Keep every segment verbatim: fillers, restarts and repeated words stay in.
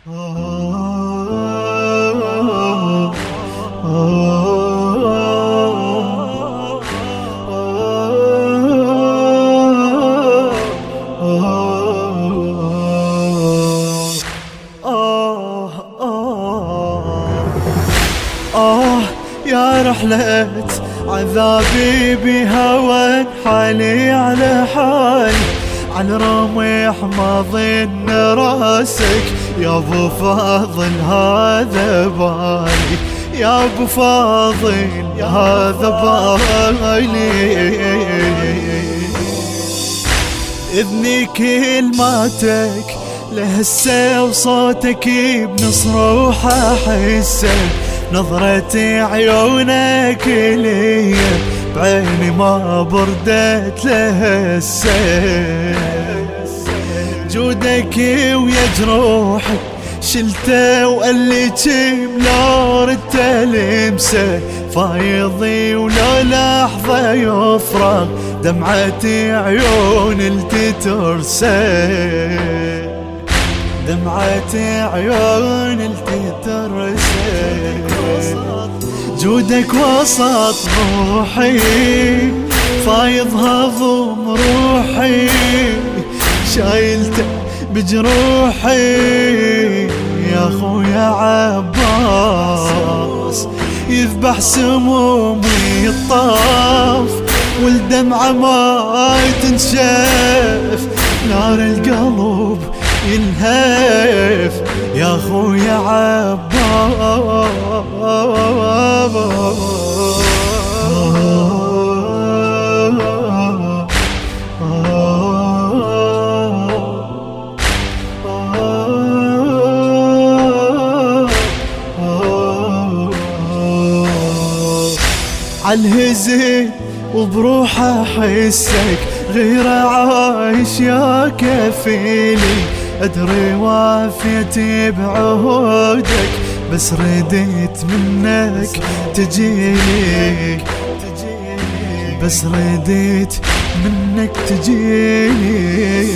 آه يا رحلة عذابي بهوى حالي على حالي، عن رميح ما ظن راسك يا ابو فاضل هذا بالي، يا ابو فاضل هذا بالي. اذني كلماتك لهسه وصوتك بنص روح احسه، نظرة عيونك لي بعيني ما بردت لهسه، جودك ويا جروحي شلته وقلت بنور التلمسه، فايضي ولو لحظة يفرغ دمعة عيون التترسه، دمعة عيون التترسه، جودك وسط روحي فايض هضم روحي، شايلته بجروحي يا خويا عباس، يذبح سمومي الطاف والدمعة ما تنشف، نار القلب يلهف يا خويا عباس. عالهزي وبروحه احسك غير عايش يا كفيلي، ادري وافيتي بعهودك بس رديت منك تجيني، بس رديت منك تجيني،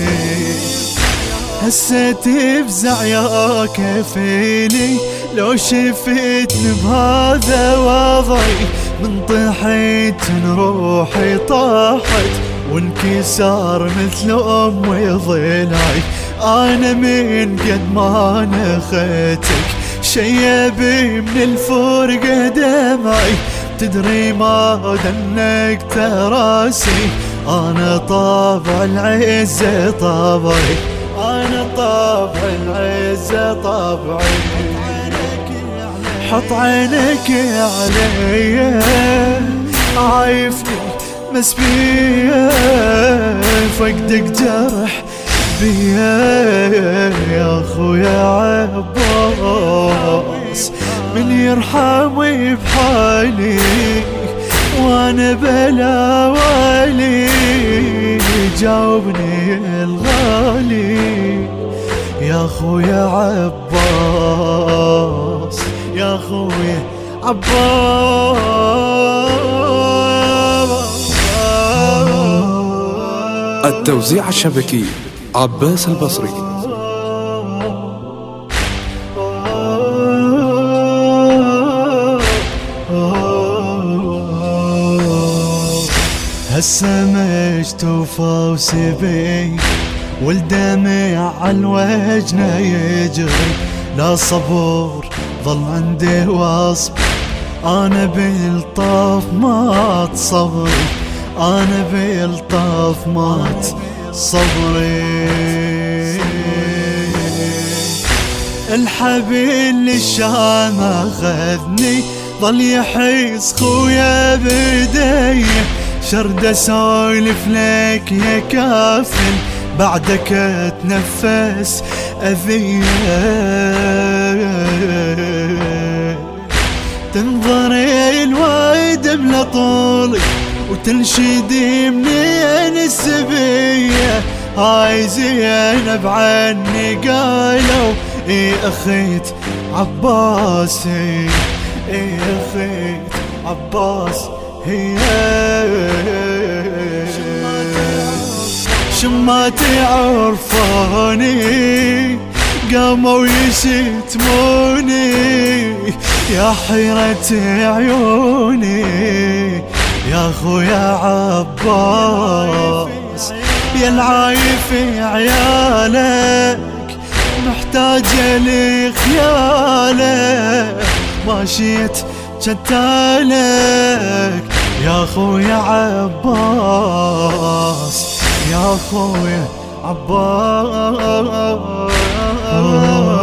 هسه تفزع يا كفيلي لو شفتني بهذا وضعي، من طحيت روحي طاحت وانكسار مثل امي ضلعي، انا من قد ما نخيتك شيبي من الفرقة دمعي، تدري ما دنكت راسي انا طابع العزة طبعي، انا طابع العزة طبعي، حط عينك علي عايفني مسبية فقدك جرح بيا يا خويا عباس، من يرحمني بحالي وانا بلا والي، جاوبني الغالي يا خويا عباس، يا خويا عباس. التوزيع الشبكي عباس البصري. هسه مشتوفى وسبي والدمع عالوجنه يجري، لا صبور ظل عندي واصبر، انا بالطاف مات صبري، انا بالطاف مات صبري. الحبيل للشام اخذني ظل يحيص خويا بديه، شرد اسولف لك يا كافل بعدك اتنفس اذيه، تنظري الوايد بلا طولي وتنشدي منين السبيه، هاي زينب عني قالوا اي اخيت عباس، اي اخيت عباس هي شما تعرفاني قاموا يشتموني يا حيرة عيوني يا خويا عباس يا العايف عيالك محتاجة لخيالك ماشيت جتالك يا خويا عباس يا خويا عباس